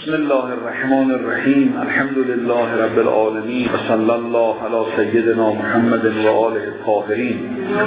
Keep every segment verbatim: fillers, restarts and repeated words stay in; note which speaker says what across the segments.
Speaker 1: بسم الله الرحمن الرحیم. الحمد لله رب العالمین و صلی الله علی سیدنا محمد و آله الطاهرین.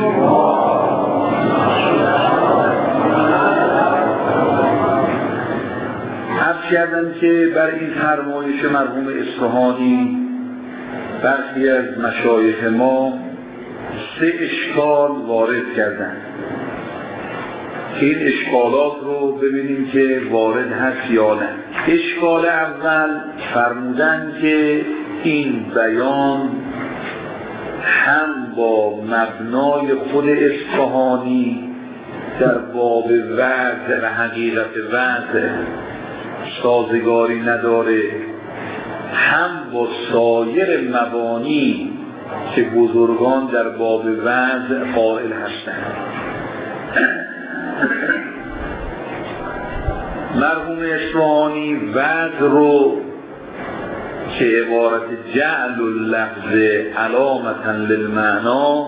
Speaker 1: عرض کردم که بر این فرمایش مرحوم اصفهانی برخی از مشایخ ما سه اشکال وارد کردند که این اشکالات رو ببینیم که وارد هست یا نه. اشکال اول فرمودن که این بیان هم با مبنای خود اصفهانی در باب وضع و حقیقت وضع سازگاری نداره، هم با سایر مبانی که بزرگان در باب وضع قائل هستند. مرحوم اصفهانی وضع رو که عبارت جعل اللفظ علامتا للمعنا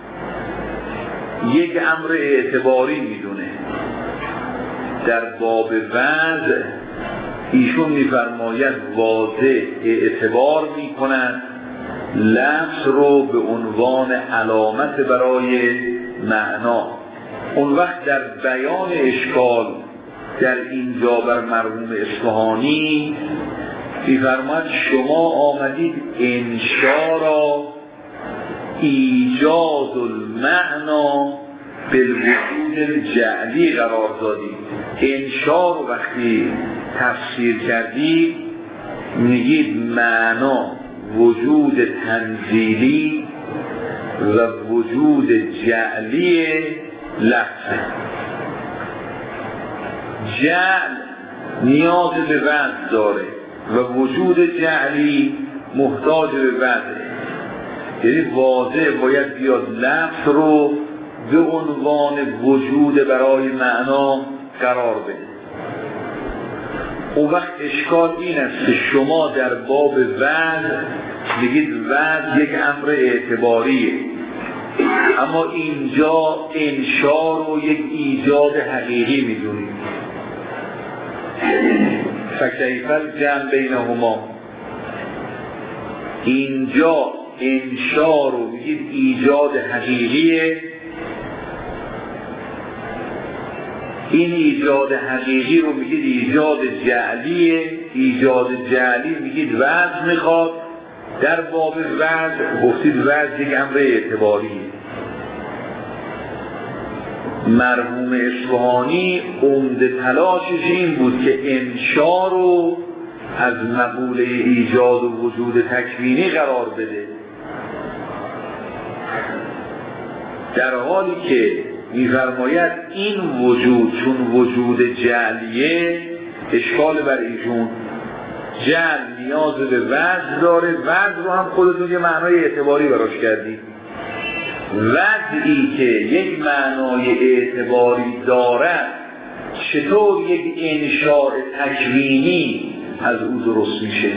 Speaker 1: یک امر اعتباری میدونه. در باب وضع ایشون میفرماید واضح اعتبار میکنند لفظ رو به عنوان علامت برای معنا. اون وقت در بیان اشکال در اینجا بر مرحوم اصفهانی می‌فرماید شما آمدید انشا را ایجاد المعنا بالوجود الجعلی قرار دادید. انشا رو وقتی تفسیر کردید میگید معنا وجود تنزیلی و وجود جعلی لفظ. جعل نیاز به وضع داره و وجود جعلی محتاج به وضع، یعنی واضح باید بیاد لفظ رو به عنوان وجود برای معنا قرار بده. اون وقت اشکال این است که شما در باب وضع میگید وضع یک امر اعتباریه، اما اینجا انشا رو یک ایجاد حقیقی میدونید. فکیف الجمع بینهما، اینجا انشا رو میگید ایجاد حقیقیه، این ایجاد حقیقی رو میگید ایجاد جعلیه، ایجاد جعلی میگید وضع میخواد. در باب وضع گفتید وضع یک امر اعتباریه. مرحوم اصفهانی عمده تلاشش این بود که انشا رو از مقوله ایجاد و وجود تکوینی قرار بده، در حالی که می‌فرماید این وجود چون وجود جعلیه اشکال بر ایشون. جعل نیاز به وضع داره، وضع رو هم خودتون یه معنای اعتباری براش کردید. وضعی که یک معنای اعتباری دارد چطور یک انشاء تکوینی از او درست میشه؟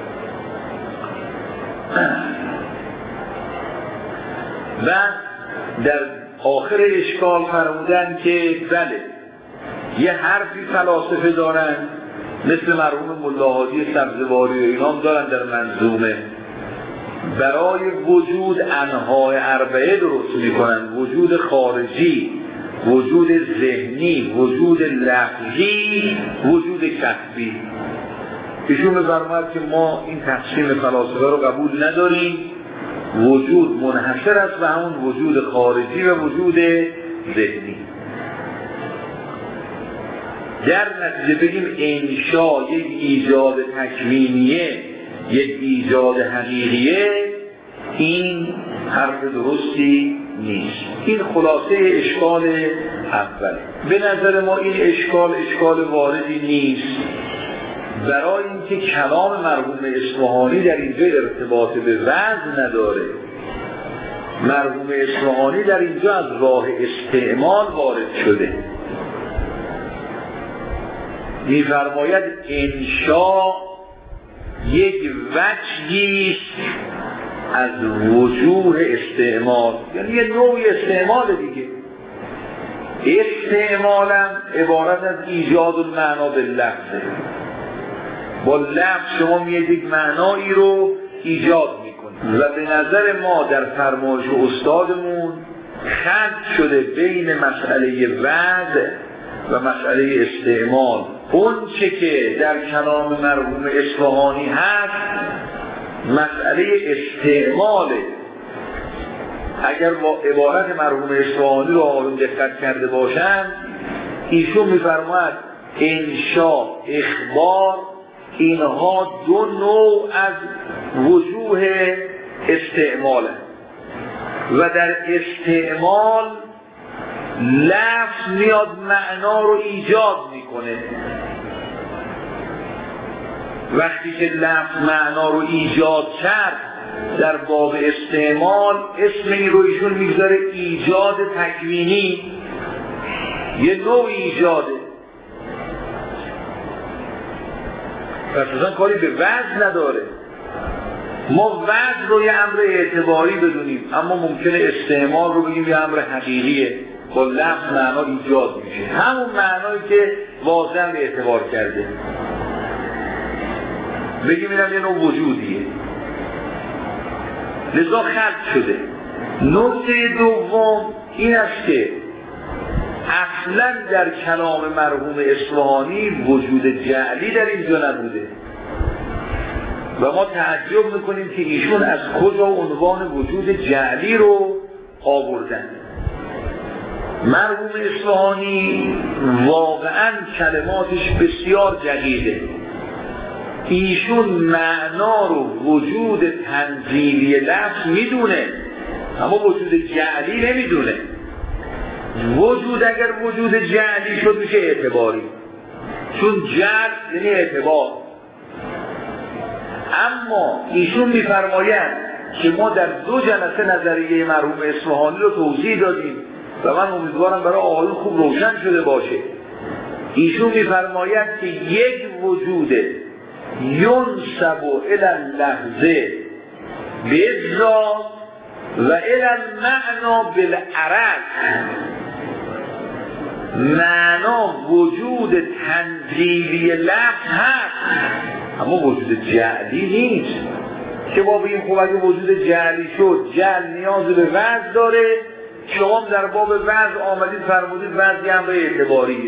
Speaker 1: و در آخر اشکال فرمودن که بله یه حرفی فلاسفه دارن مثل مرحوم ملاحادی سبزواری و اینام دارن در منظومه، برای وجود انواع اربعه درست میکنن: وجود خارجی، وجود ذهنی، وجود لفظی، وجود کسبی. ایشون می‌فرماید که ما این تقسیم فلاسفه رو قبول نداریم. وجود منحصر است به همون وجود خارجی و وجود ذهنی. در نتیجه بگیم انشا یک ایجاد تکوینیه، یک ایجاد حقیقیه، این حرف درستی نیست. این خلاصه اشکال اوله. به نظر ما این اشکال اشکال واردی نیست، برای اینکه کلام مرحوم اصفهانی در اینجا ارتباط به وضع نداره. مرحوم اصفهانی در اینجا از راه استعمال وارد شده. می‌فرماید انشا یک وجهی از وجوه استعمال، یعنی یه نوع استعمال دیگه. استعمالم عبارت از ایجاد المعنا باللفظ. با لفظ شما میاد یک معنایی رو ایجاد میکنید و به نظر ما در فرمایش استادمون خلط شده بین مسئله وضع و مسئله استعمال. اون چه که در کلام مرحوم اصفهانی هست مسئله استعماله. اگر با عبارت مرحوم اصفهانی رو آقایون دقت کرده باشند، ایشون میفرماید انشاء، اخبار، اینها دو نوع از وجوه استعماله و در استعمال لفظ میاد معنا رو ایجاد میکنه. وقتی که لفظ معنا رو ایجاد کرد در باب استعمال، اسم این رو ایشون میگذاره ایجاد تکوینی، یه نوع ایجاده. اصلا کاری به وزن نداره. ما وزن رو یه امر اعتباری بدونیم، اما ممکنه استعمال رو بگیم یه امر حقیقیه، با لفظ معنا ایجاد میشه، همون معنایی که واضح به اعتبار کرده. بگیم اینم یه نوع وجودیه، لذا خلق شده. نکته دوم این است که اصلا در کلام مرحوم اصفهانی وجود جعلی در اینجا نبوده و ما تعجب میکنیم که ایشون از کجا عنوان وجود جعلی رو آوردن. مرحوم اصفهانی واقعا کلماتش بسیار جدیده. ایشون معنا رو وجود تنزیلی لفظ میدونه، اما وجود جعلی نمیدونه. وجود اگر وجود جعلی شد میشه اعتباری، چون جعل یعنی اعتبار. اما ایشون میفرمایند که ما در دو جلسه نظریه مرحوم اصفهانی رو توضیح دادیم و من امیدوارم برای آقایون خوب روشن شده باشه. ایشون میفرماید که یک وجود ینسب الی اللحظه بالذات و الی المعنا بالعرض، معنا وجود تنزیلی لفظ هست اما وجود جعلی نیست. که با بگیم خب اگه وجود جعلی شد، جعل نیاز به وضع داره، شما در باب وضع آمدید فرمودید وضعی هم به اعتباریه.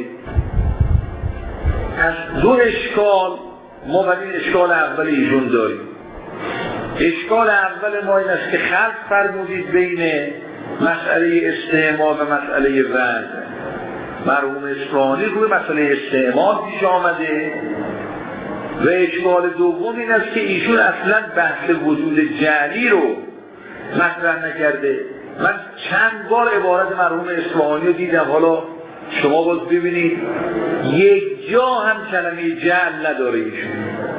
Speaker 1: از دو اشکال ما باید این اشکال اول ایشون داریم. اشکال اول ما این است که خلط فرمودید بین مسئله استعمال و مسئله وضع. مرحوم اصفهانی روی مسئله استعمال پیش آمده و اشکال دوم این است که ایشون اصلا بحث وجود جعلی رو مطرح نکرده. من چند بار عبارت مرحوم اصفهانی رو دیدم، حالا شما باید ببینید یک جا هم کلمه جعل نداره ایشون.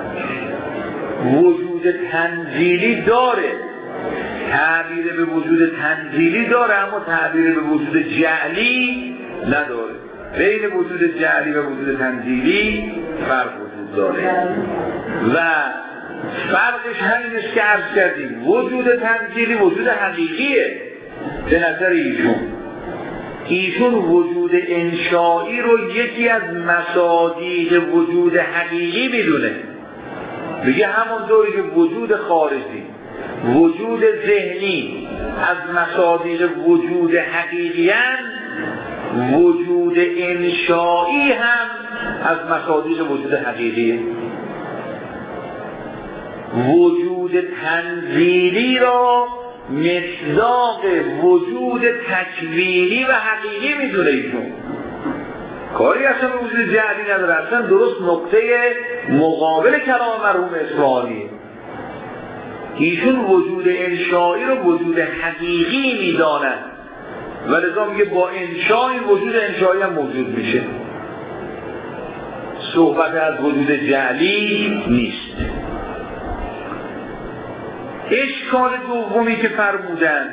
Speaker 1: وجود تنزیلی داره، تعبیر به وجود تنزیلی داره، اما تعبیر به وجود جعلی نداره. بین وجود جعلی و وجود تنزیلی فرق وجود داره و فرقش همین است که عرض کردیم. وجود تنزیلی وجود حقیقیه به نظر ایشون. ایشون وجود انشایی رو یکی از مصادیق وجود حقیقی میدونه. میگه همونطوری که وجود خارجی، وجود ذهنی از مصادیق وجود حقیقی هست، وجود انشایی هم از مصادیق وجود حقیقیه. وجود تنزیلی را مصداق وجود تکوینی و حقیقی میدونه ایشون. کاری اصلا به وجود جعلی نداره، اصلا درست نقطه مقابل کلام مرحوم اصفهانی. ایشون وجود انشایی رو وجود حقیقی میدانند و لذا میگه با انشای وجود انشایی هم موجود میشه. صحبت از وجود جعلی نیست. اشکال دومی که فرمودن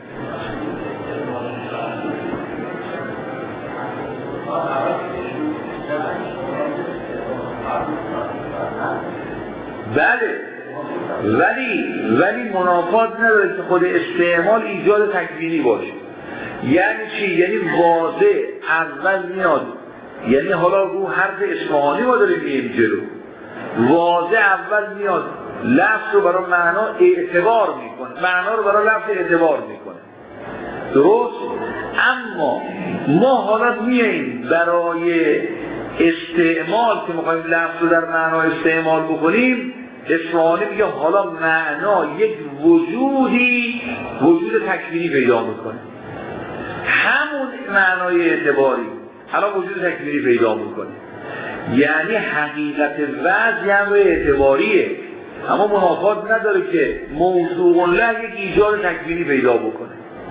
Speaker 1: بله، ولی ولی منافات نداره که خود استعمال ایجاد تکوینی باشه. یعنی چی؟ یعنی واضح اول میاد، یعنی حالا رو حرف اصفهانی ما داریم میریم جلو، واضح اول میاد لفظ رو برای معنا اعتبار میکنه، معنا رو برای لفظ اعتبار میکنه، درست؟ اما ما حالا میاییم برای استعمال که میخوایم لفظ رو در معنا استعمال بکنیم، اصفهانی میگه حالا معنا یک وجودی وجود تکوینی پیدا میکنه، همون معنای اعتباری حالا وجود تکوینی پیدا میکنه، یعنی حقیقت وضعی هم اعتباریه، اما منافات نداره که موضوع له یک ایجاد تکوینی پیدا بکنه.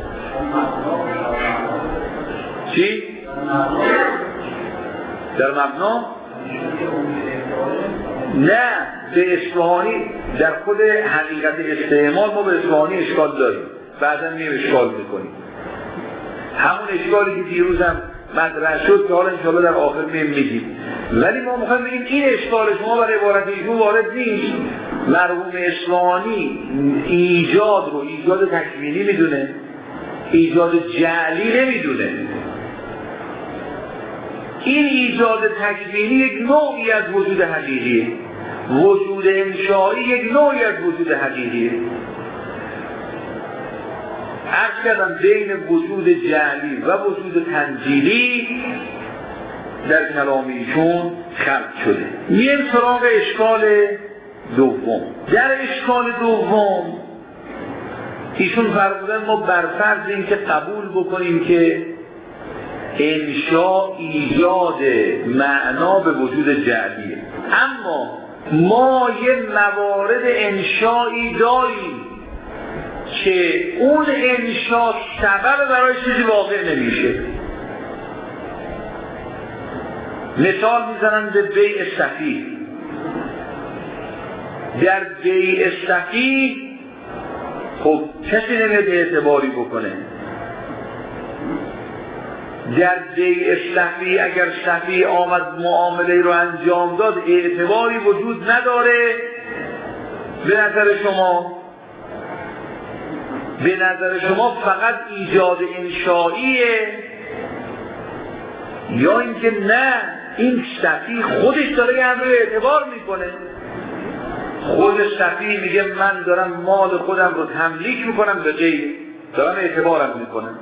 Speaker 1: چی؟ در مبنا؟ نه، به اصفهانی در خود حقیقت استعمال ما به اصفهانی اشکال داریم، بعدا میم اشکال میکنیم، همون اشکالی که دیروز هم مطرح شد که حالا انشاءالله در آخر میم میگیم، ولی ما میخوایم بگیم این اشکال شما برای عبارت ایشون وارد نیست. مرحوم اصفهانی ایجاد رو ایجاد تکوینی میدونه، ایجاد جعلی نمیدونه. این ایجاد تکوینی یک نوعی از وجود حقیقیه، وجود انشایی یک نوعی از وجود حقیقیه. عرض کردم بین وجود جعلی و وجود تنزیلی در کلام ایشون خلق شده. میریم سراغ اشکال دوم. در اشکال دوم ایشون فرمودن ما بر فرض این که قبول بکنیم که انشاء ایجاد معنا به وجود جعلیه، اما ما یه موارد انشایی داریم که اون انشاء سبب برای چیزی واقع نمیشه. مثال میزنن به بیع صفی. در بیع صفی خب کسی نمیاد اعتباری بکنه. در بیع صفی اگر صفی آمد معامله رو انجام داد اعتباری وجود نداره به نظر شما؟ به نظر شما فقط ایجاد انشائیه، یا اینکه نه این صفی خودش داره یه امر اعتبار میکنه؟ خود صفی میگه من دارم مال خودم رو تملیک میکنم به غیر، دارم اعتبارم میکنم.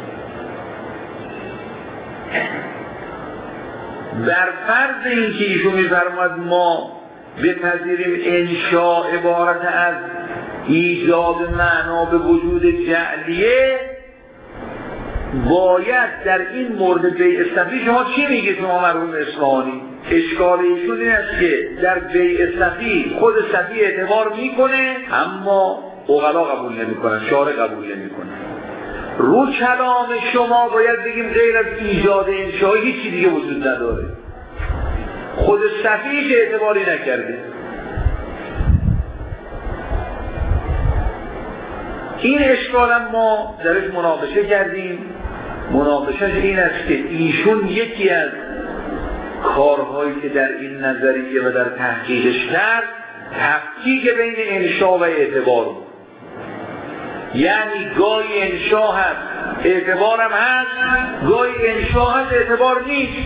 Speaker 1: بر فرض اینکه ایشون میفرماد ما بپذیریم انشاء عبارت از ایجاد معنا به وجود جعلیه، باید در این مورد بیع صفی شما چی میگه شما مرحوم اصفهانی؟ اشکال ایشون این است که در بیع صفی خود صفی اعتبار میکنه اما عقلا قبول نمیکنن، شارع قبول نمیکنن. رو کلام شما باید بگیم غیر از ایجاد انشایی هیچی دیگه وجود نداره، خود صفی که اعتباری نکرده. این اشکال هم ما درش مناقشه کردیم. مناقشهش این است که ایشون یکی از کارهایی که در این نظریه و در تحقیقش کرد تفکیک بین انشا و اعتبار بود. یعنی گاهی انشا هست اعتبار هم هست، گاهی انشا هست اعتبار نیست،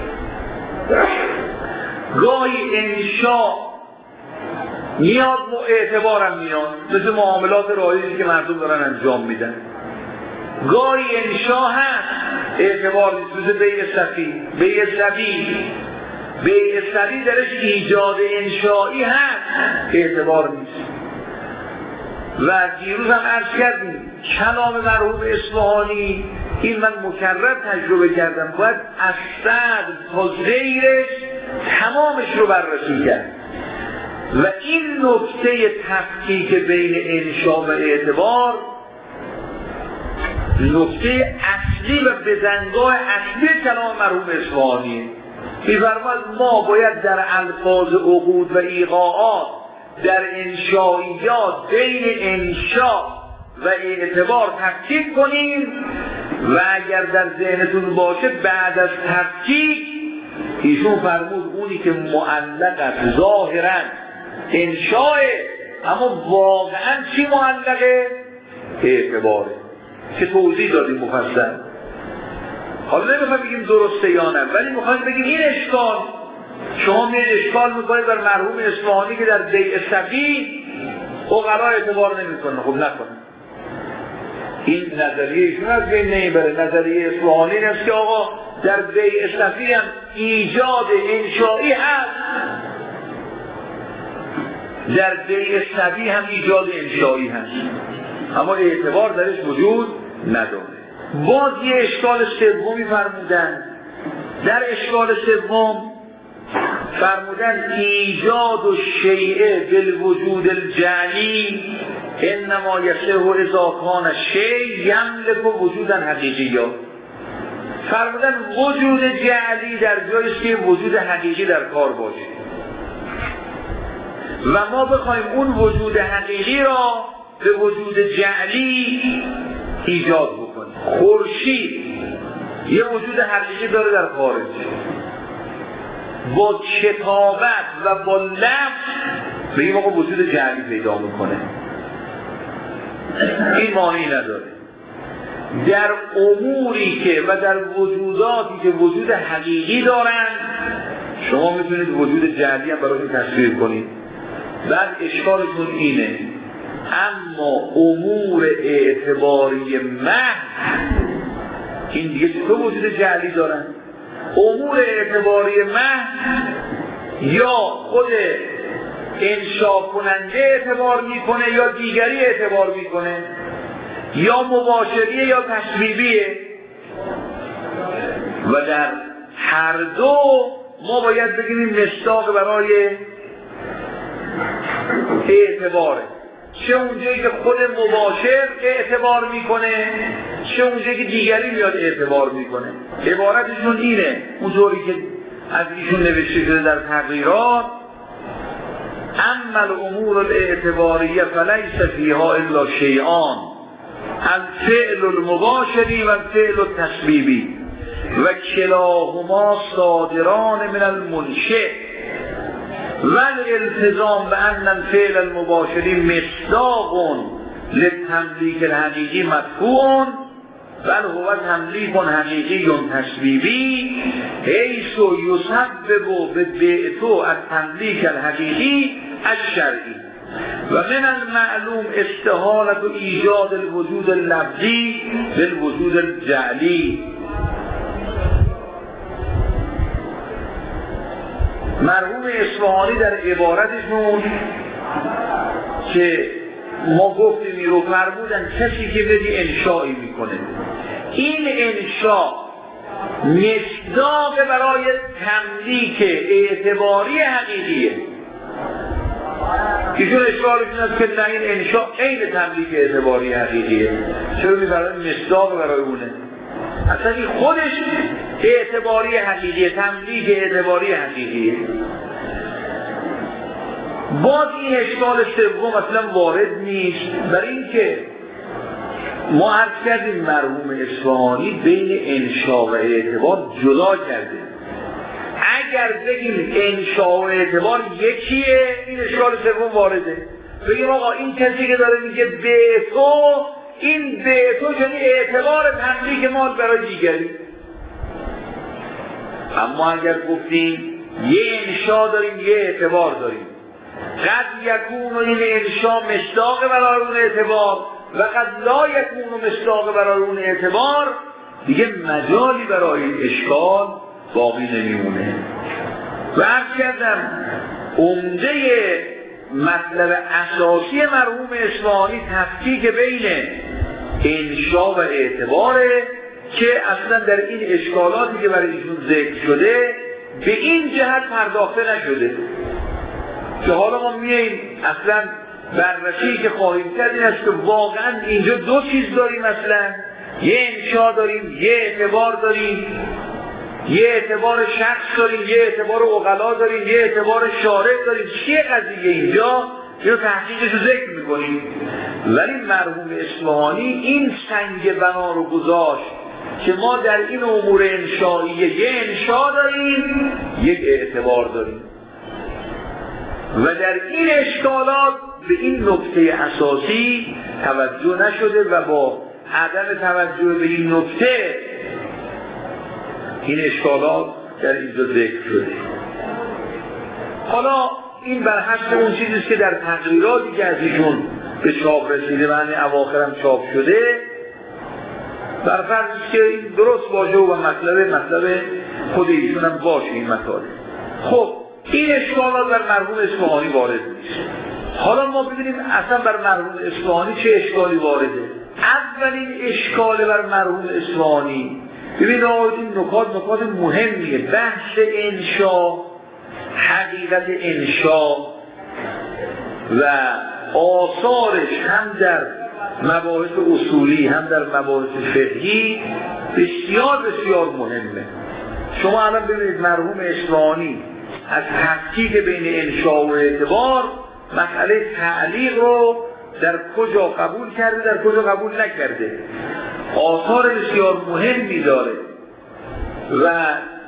Speaker 1: گاهی انشا میاد و اعتبار هم میاد، مثل معاملات رایجی که مردم دارن انجام میدن. گاهی انشا هست اعتبار نیست، مثل بیع صفی. بیع صفی بیع صفی درش ایجاد انشایی هست اعتبار نیست. و دیروز هم عرض کردیم کلام مرحوم اصفهانی این من مکرر تجربه کردم، باید از صدر تا غیرش تمامش رو بررسی کرد و این نکته تفکیک بین انشا و اعتبار نکته اصلی و بزنگاه اصلی کلام مرحوم اصفهانیه. می‌فرماید ما باید در الفاظ عقود و ایقاعات در انشائیات بین انشاء و اعتبار تفکیک کنیم و اگر در ذهنتون باشه بعد از تفکیک ایشون فرمود اونی که معلق است ظاهراً انشاء اما واقعاً چی معلقه؟ اعتباره که توضیح دادیم مفصل. حالا نمیخوایم بگیم درسته یا نه، ولی میخوایم بگیم این اشکال شما می اشکال میکنید بر مرحوم اصفهانی که در بیع صفی عقلا اعتبار نمیکنه. خب نکنه. این نظریه ایشون از بین نمیبره. نظریه اصفهانی این است که آقا در بیع صفی هم ایجاد انشایی هست، در بیع صفی هم ایجاد انشایی هست، اما اعتبار درش وجود نداره. باز یه اشکال سومی فرمودن. در اشکال سوم فرمودن ایجاد و شیعه بالوجود الجعلی انما یصح اذا کان الشیء یملک وجودا حقیقیا. فرمودن وجود جعلی در جایی است که وجود حقیقی در کار باشه و ما بخوایم اون وجود حقیقی را به وجود جعلی ایجاد بکنیم. خورشید یه وجود حقیقی داره در خارج، با کتابت و با لفظ به این موقع وجود جعلی پیدا میکنه. این معنی نداره. در اموری که و در وجوداتی که وجود حقیقی دارن شما میتونید وجود جعلی هم برایشون تصویر کنید. بعد اشکالشون اینه اما امور اعتباری محض این دیگه چطور وجود جعلی دارن؟ امور اعتباری محض یا خود انشا کننده اعتبار میکنه یا دیگری اعتبار میکنه، یا مباشریه یا تشبیبیه، و در هر دو ما باید بگیم مصداق برای اعتباره. چه اونجایی که خود مباشر اعتبار میکنه، چه اونجایی که دیگری میاد اعتبار میکنه. عبارتشون اینه، اونطوری که از ایشون نوشته شده در تقریرات: اما الامور الاعتباریه فلیس فیها الا شیئان، الفعل المباشری و الفعل التسبیبی و کلاهما صادران من المنشئ و الالتزام بان الفعل المباشری مصداق للتملیک الحقیقی مدفوع بل هو تملیک حقیقی تسبیبی حیث یسبب بالبعث التملیک الحقیقی الشرعی و من المعلوم استحالة ایجاد الوجود اللفظی بالوجود الجعلی. مرحوم اصفهانی در عبارتشون که ما گفتیم رو فرمودن کسی که بدی انشایی میکنه، این انشا مصداق برای تملیک اعتباری حقیقیه. ایشون اشکالشون است که نه، این انشا عین تملیک اعتباری حقیقیه. چرا میفرمایند مصداق برای اونه؟ اصلا این خودش اعتباری حقیقیه، تملیک اعتباری حقیقیه. باز این اشکال سوم اصلا وارد نیست، برای اینکه ما عرض کردیم مرحوم اصفهانی بین انشا و اعتبار جدا کرده. اگر بگیم انشا و اعتبار یکیه، این اشکال سوم وارده. بگیم آقا این کسی که داره میگه به تو، این به تو یعنی اعتبار تملیک مال برای دیگری. اما اگر گفتیم یه انشا داریم یه اعتبار داریم، قد یکون و این انشا مصداق برای اون اعتبار و قد لا یکون و مصداق برای اون اعتبار، دیگه مجالی برای این اشکال باقی نمیمونه. و عرض کردم عمده مطلب اساسی مرحوم اصفهانی تفکیک بین انشا و اعتباره که اصلا در این اشکالاتی که برای ایشون ذکر شده به این جهت پرداخته نشده که حالا ما میاییم اصلا بررسی که خواهیم کرد این است که واقعا اینجا دو چیز داریم، اصلا یه انشا داریم، یه اعتبار داریم، یه اعتبار شخص داریم، یه اعتبار عقلا داریم، یه اعتبار شارع داریم. چیه قضیه اینجا؟ اینو تحقیقش رو ذکر میکنیم. ولی مرحوم اصفهانی این سنگ بنا رو گذاشت که ما در این امور انشائیه یه انشا داریم، یک اعتبار داریم و در این اشکالات به این نکته اساسی توجه نشده و با عدم توجه به این نکته این اشکالات در اینجا ذکر شده. حالا این بر حسب اون چیزیست که در تقریراتی که از ایشون به چاپ رسیده و اواخرم چاپ شده، بر فرض که این درست باشه و مطلب مطلب خود ایشون هم باشه این مطالب. خب این اشکالات بر مرحوم اصفهانی وارد نیست. حالا ما ببینیم اصلا بر مرحوم اصفهانی چه اشکالی وارده. اولین اشکال بر مرحوم اصفهانی، ببینید این نکات نکات مهمیه. بحث انشا، حقیقت انشا و آثارش هم در مباحث اصولی هم در مباحث فقهی بسیار بسیار مهمه. شما الان ببینید مرحوم اصفهانی از تفکیک بین انشا و اعتبار مسئله تعلیق رو در کجا قبول کرده در کجا قبول نکرده، آثار بسیار مهمی داره و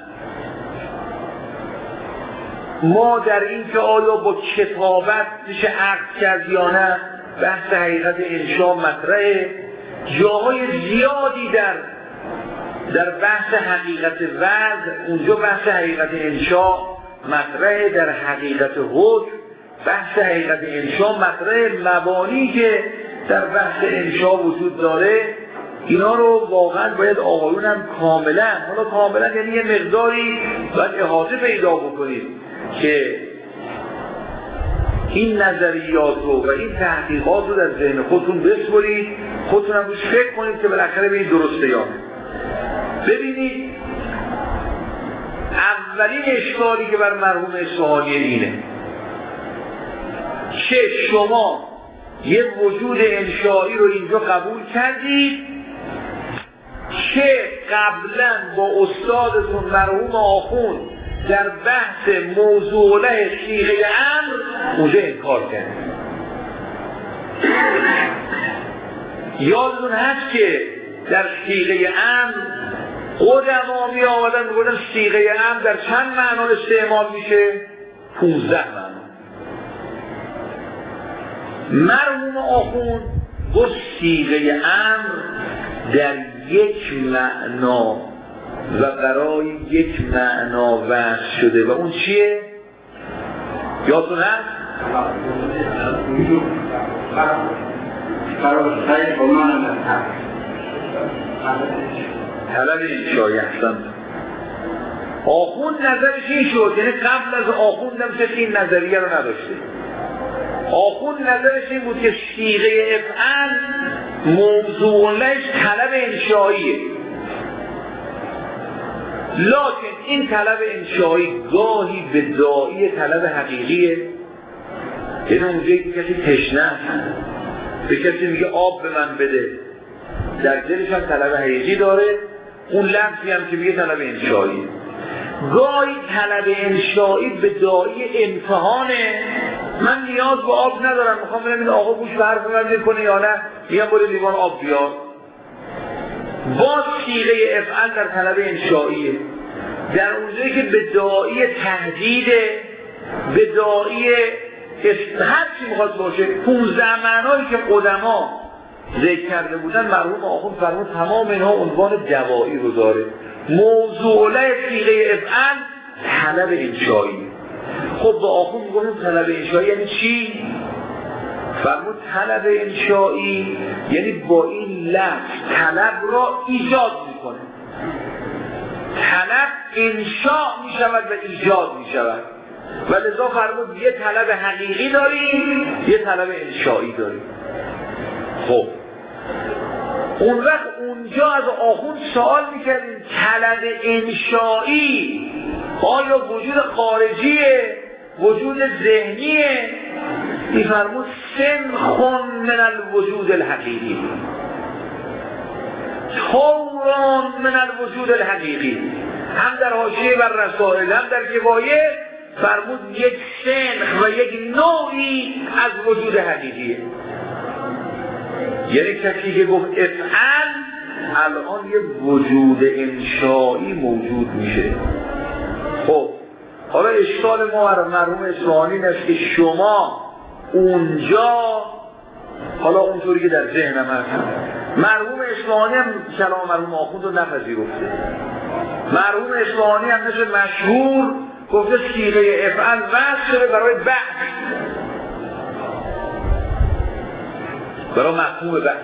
Speaker 1: ما در این که آیا با کتابت میشه عقد کرد یا نه، بحث حقیقت انشا مطرحه. جاهای زیادی در در بحث حقیقت وضع، اونجا بحث حقیقت انشا مطرحه. در حقیقت حکم بحث حقیقت انشا مطرحه. مبانی که در بحث انشا وجود داره اینا رو واقعا باید آقایون هم کاملا، حالا کاملا یعنی یه مقداری باید احاطه پیدا بکنید که این نظریات رو و این تحقیقات رو در ذهن خودتون بسپرید، خودتون هم روش فکر کنید که بالاخره به این درسته یا نه. ببینید اولین اشکالی که بر مرحوم اصفهانی اینه که شما یه وجود انشایی رو اینجا قبول کردید که قبلا با استادتون مرحوم آخوند در بحث موضوعه صیغه امر اونجا انکار کرد. یادتون هست که در صیغه امر قدما می آمدن میگفتن صیغه امر در چند معنا استعمال میشه؟ پونزده معنا. مرحوم آخوند گفت صیغه امر در یک معنا و برای یک معنا وضع شده و اون چیه؟ یادتون هست؟ طلب انشایی هستند. آخوند نظرش این شد، یعنی قبل از آخوند هم کسی این نظریه رو نداشته. آخوند نظرش این بود که صیغه افعل موضوعش طلب انشاییه، لکن این طلب انشایی گاهی به داعی طلب حقیقیه. یعنی اونجایی که کسی تشنه است به کسی میگه آب به من بده، در دلش هم طلب حقیقی داره، اون لفظی هم که میگه طلب انشایی. گاهی طلب انشایی به داعی امتحانه، من نیاز به آب ندارم، میخوام ببینم این آقا گوش به حرف من میکنه یا نه، میگم برو لیوان آب بیار. با صیغه افعل در طلب انشاییه، در اونجایی که به داعی تهدیده، به داعی هر چی میخواد باشه. پونزده معنایی که قدما ذکر کرده بودن مرحوم آخوند فرمود تمام اینها عنوان دوایی رو داره. موضوعه صیغه افعل طلب انشایی. خب به آخوند میگفتیم طلب انشایی یعنی چی؟ فرمود طلب انشایی یعنی با این لفظ طلب را ایجاد میکنه. طلب انشاء میشود و ایجاد میشود و لذا فرمود یه طلب حقیقی داریم یه طلب انشایی داریم. خب اون وقت اونجا از آخوند سوال میکردیم طلب انشایی آیا وجود خارجیه وجود ذهنیه؟ میفرمود سنخون من الوجود الحقیقی، طوران من الوجود الحقیقی. هم در حاشیه بر رسائل هم در کفایه فرمود یک سنخ و یک نوعی از وجود حقیقیه. یعنی کسی که گفت افعل الان یک وجود انشایی موجود میشه. خب حالا اشکال ما مرحوم اصفهانی این است که شما اونجا، حالا اونطوری که در ذهنم هست، مرحوم اصفهانی هم کلام مرحوم آخوند رو نپذیرفته. مرحوم اصفهانی هم مثل مشهور گفته صیغه افعل وصل شده برای بعث، برای مفهوم بعث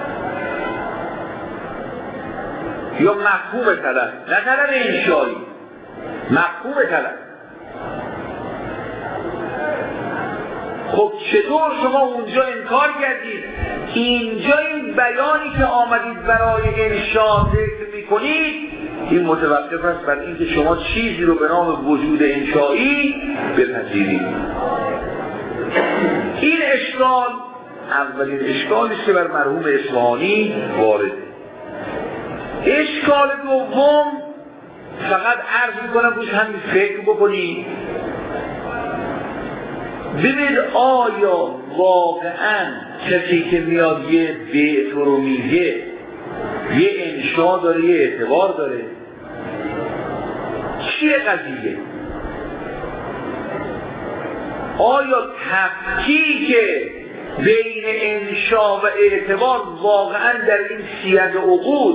Speaker 1: یا مفهوم طلب، نه طلب انشایی، مفهوم طلب. خب چطور شما اونجا انکار کردید؟ اینجا این بیانی که آمدید برای انشا ذکر میکنید این متوقف است بر اینکه شما چیزی رو به نام وجود انشایی بپذیرید. این اشکال اولین اشکالی است که بر مرحوم اصفهانی وارده. اشکال دوم فقط عرض میکنم روش همین فکر بکنید، ببینید آیا واقعا کسی که میاد یه بیت رو میگه یه انشا داره، یه اعتبار داره؟ چیه قضیه؟ آیا تفکیک بین انشا و اعتبار واقعا در این سیاق عقود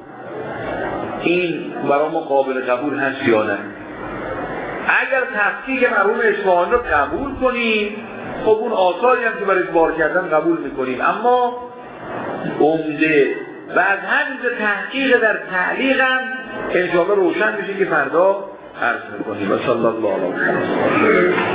Speaker 1: این برای ما قابل قبول هست یا نه؟ اگر تفکیک مرحوم اصفهانی رو قبول کنیم خب اون آثاری هم که برای بار کردن قبول میکنیم، اما عمده و از همینجا تحقیق در تعلیق هم انشاءالله روشن میشه که فردا عرض میکنیم. و صلی الله علیه و سلم.